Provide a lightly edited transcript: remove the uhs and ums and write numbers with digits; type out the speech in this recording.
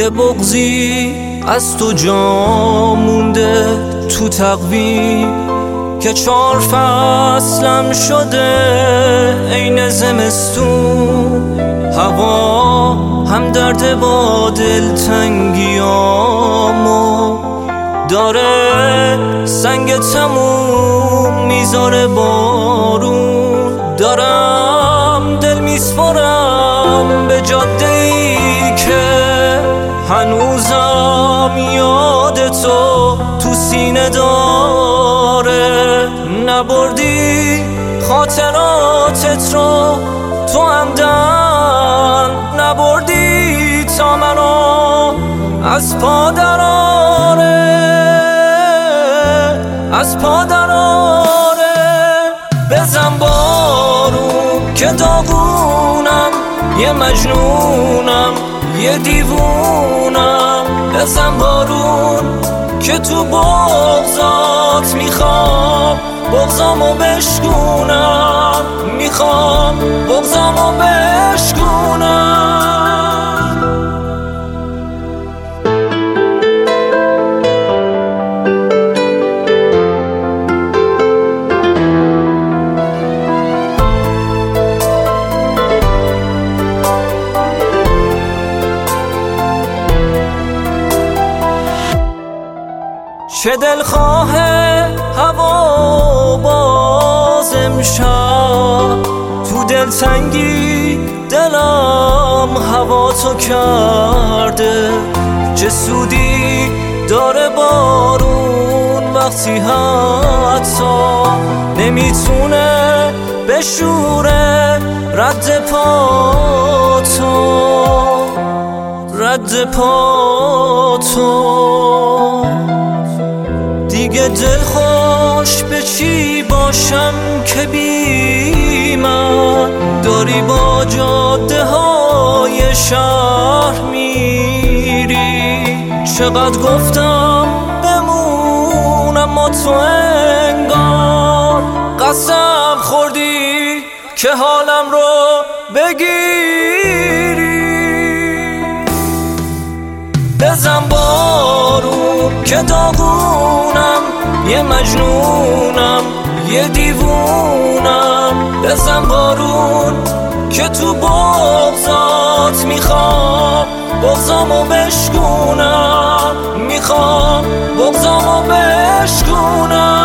یه بغضی از تو جا مونده تو تقویم که 4 فصلم شده عین زمستون. هوا هم درد با دلتنگیامو داره، سنگ تموم میذاره بارون. دارم دل میسپارم به جاده‌ای که هنوزم یاد تو سینه داره. نبردی خاطراتت رو تو عمدن، نبردی تا منو از پا دراره، از پا دراره. بزن بارون که داغونم، یه مجنونم یه دیوونم. بزن بارون که تو بغضات میخوام بغضامو بشکونم، میخوام بغضامو بشکونم. چه دلخواهه هوا باز امشب، تو دلتنگی دلم هوا تو کرده. چه سودی داره بارون وقتی حتی نمیتونه بشوره رد پاتو، رد پاتو. دیگه دل خوش به چی باشم که بی من داری با جاده های شهر میری. چقدر گفتم بمون اما تو انگار قسم خوردی که حالم رو بگیری. بزن بارون که داغونم، یه مجنونم یه دیوونم. بزن بارون که تو بغضات میخوام بغضامو بشکونم، میخوام بغضامو بشکونم.